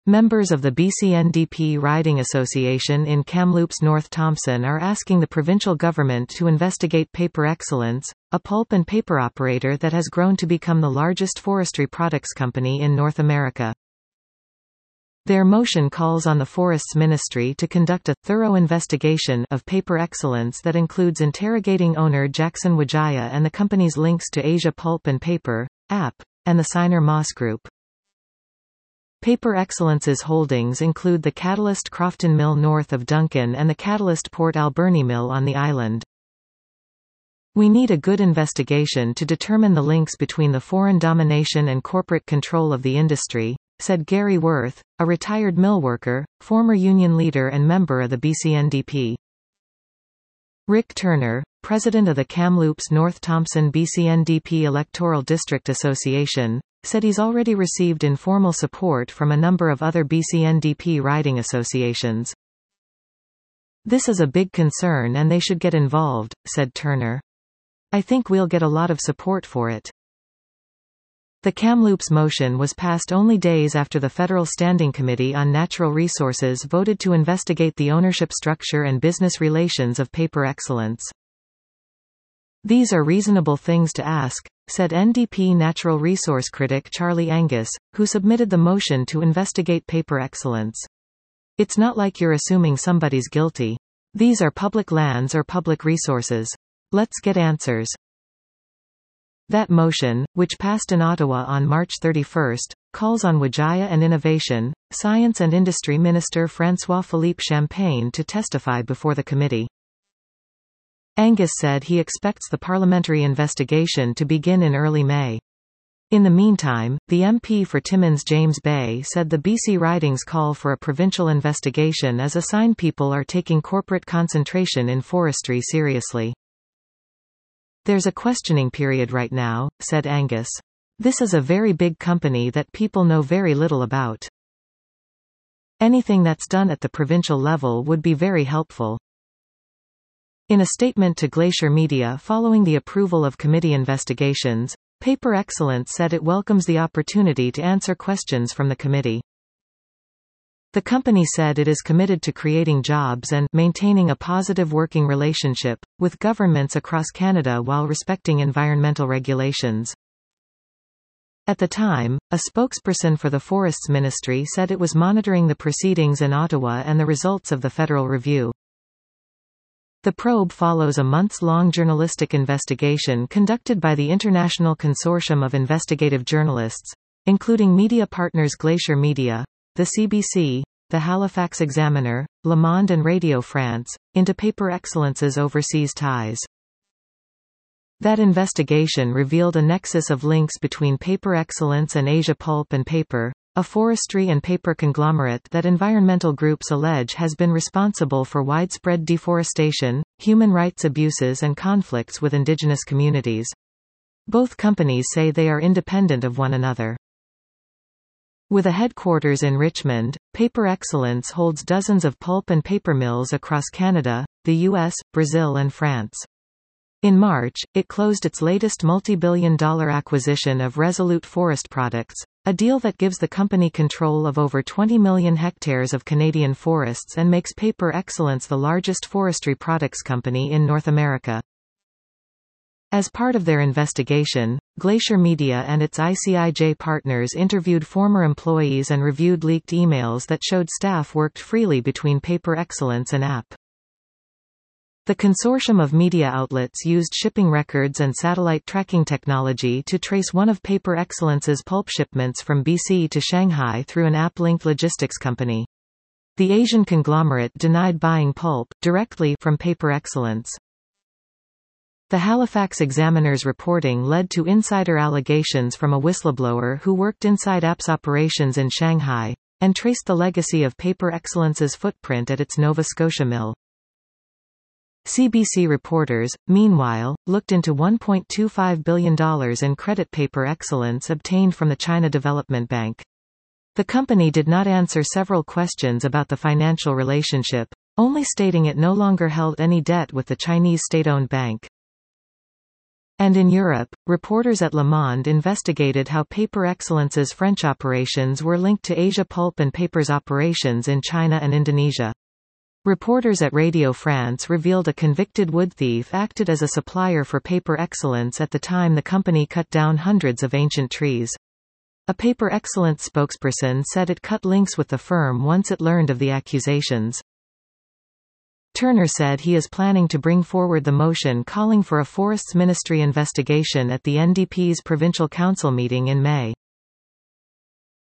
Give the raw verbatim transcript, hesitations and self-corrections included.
Members of the B C N D P Riding Association in Kamloops North Thompson are asking the provincial government to investigate Paper Excellence, a pulp and paper operator that has grown to become the largest forestry products company in North America. Their motion calls on the Forests Ministry to conduct a thorough investigation of Paper Excellence that includes interrogating owner Jackson Wijaya and the company's links to Asia Pulp and Paper, A P, and the Siner Moss Group. Paper Excellence's holdings include the Catalyst Crofton Mill north of Duncan and the Catalyst Port Alberni Mill on the island. We need a good investigation to determine the links between the foreign domination and corporate control of the industry, said Gary Worth, a retired mill worker, former union leader and member of the B C N D P. Rick Turner, president of the Kamloops North Thompson B C N D P Electoral District Association, said he's already received informal support from a number of other B C N D P riding associations. This is a big concern and they should get involved, said Turner. I think we'll get a lot of support for it. The Kamloops motion was passed only days after the Federal Standing Committee on Natural Resources voted to investigate the ownership structure and business relations of Paper Excellence. These are reasonable things to ask, said N D P natural resource critic Charlie Angus, who submitted the motion to investigate Paper Excellence. It's not like you're assuming somebody's guilty. These are public lands or public resources. Let's get answers. That motion, which passed in Ottawa on March thirty-first, calls on Wijaya and Innovation, Science and Industry Minister François-Philippe Champagne to testify before the committee. Angus said he expects the parliamentary investigation to begin in early May. In the meantime, the M P for Timmins James Bay said the B C riding's call for a provincial investigation is a sign people are taking corporate concentration in forestry seriously. There's a questioning period right now, said Angus. This is a very big company that people know very little about. Anything that's done at the provincial level would be very helpful. In a statement to Glacier Media following the approval of committee investigations, Paper Excellence said it welcomes the opportunity to answer questions from the committee. The company said it is committed to creating jobs and maintaining a positive working relationship with governments across Canada while respecting environmental regulations. At the time, a spokesperson for the Forests Ministry said it was monitoring the proceedings in Ottawa and the results of the federal review. The probe follows a months-long journalistic investigation conducted by the International Consortium of Investigative Journalists, including media partners Glacier Media, the C B C, the Halifax Examiner, Le Monde and Radio France, into Paper Excellence's overseas ties. That investigation revealed a nexus of links between Paper Excellence and Asia Pulp and Paper, a forestry and paper conglomerate that environmental groups allege has been responsible for widespread deforestation, human rights abuses and conflicts with indigenous communities. Both companies say they are independent of one another. With a headquarters in Richmond, Paper Excellence holds dozens of pulp and paper mills across Canada, the U S, Brazil and France. In March, it closed its latest multi-billion dollar acquisition of Resolute Forest Products, a deal that gives the company control of over twenty million hectares of Canadian forests and makes Paper Excellence the largest forestry products company in North America. As part of their investigation, Glacier Media and its I C I J partners interviewed former employees and reviewed leaked emails that showed staff worked freely between Paper Excellence and A P. The consortium of media outlets used shipping records and satellite tracking technology to trace one of Paper Excellence's pulp shipments from B C to Shanghai through an A P-linked logistics company. The Asian conglomerate denied buying pulp directly from Paper Excellence. The Halifax Examiner's reporting led to insider allegations from a whistleblower who worked inside A P's operations in Shanghai, and traced the legacy of Paper Excellence's footprint at its Nova Scotia mill. C B C reporters, meanwhile, looked into one point two five billion dollars in credit Paper Excellence obtained from the China Development Bank. The company did not answer several questions about the financial relationship, only stating it no longer held any debt with the Chinese state-owned bank. And in Europe, reporters at Le Monde investigated how Paper Excellence's French operations were linked to Asia Pulp and Paper's operations in China and Indonesia. Reporters at Radio France revealed a convicted wood thief acted as a supplier for Paper Excellence at the time the company cut down hundreds of ancient trees. A Paper Excellence spokesperson said it cut links with the firm once it learned of the accusations. Turner said he is planning to bring forward the motion calling for a Forests Ministry investigation at the N D P's Provincial Council meeting in May.